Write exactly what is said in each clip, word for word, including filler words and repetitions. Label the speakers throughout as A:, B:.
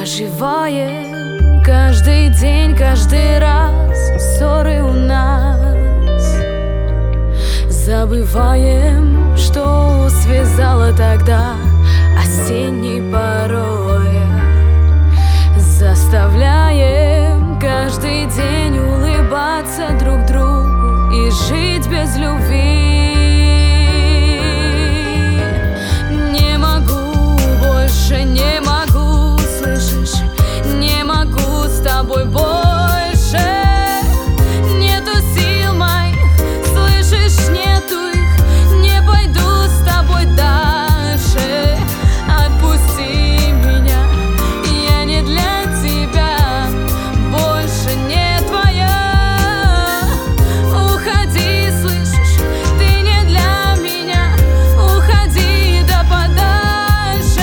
A: Проживаем каждый день, каждый раз ссоры у нас. Забываем, что связало тогда осенней порой. Заставляем каждый день улыбаться друг другу и жить без любви. Не могу больше, не могу, слышишь? Не могу с тобой больше. Нету сил моих, слышишь? Нету их. Не пойду с тобой дальше. Отпусти меня, я не для тебя, больше не твоя. Уходи, слышишь? Ты не для меня. Уходи да подальше.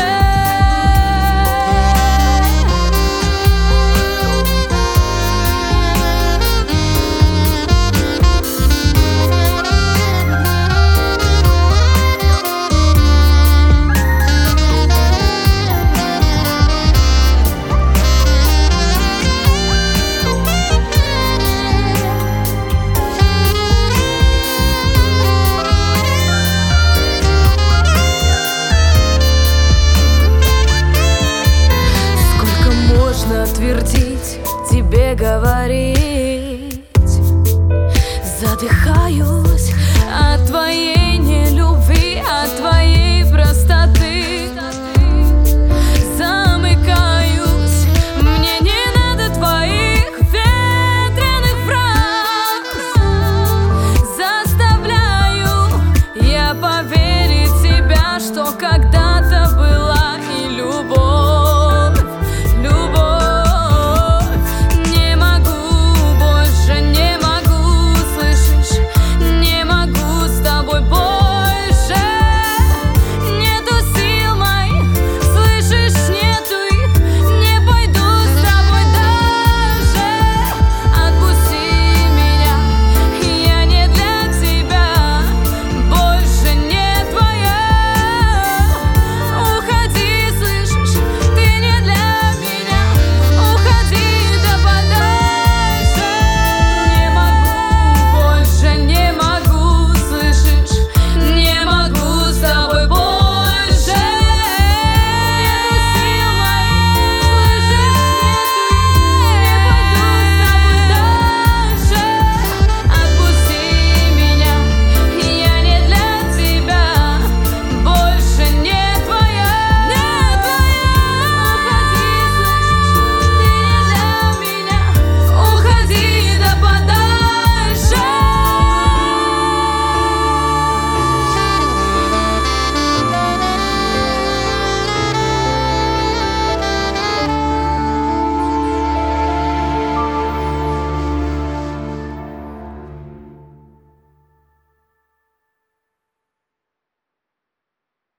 A: Твердить, тебе говорить, задыхаюсь от твоей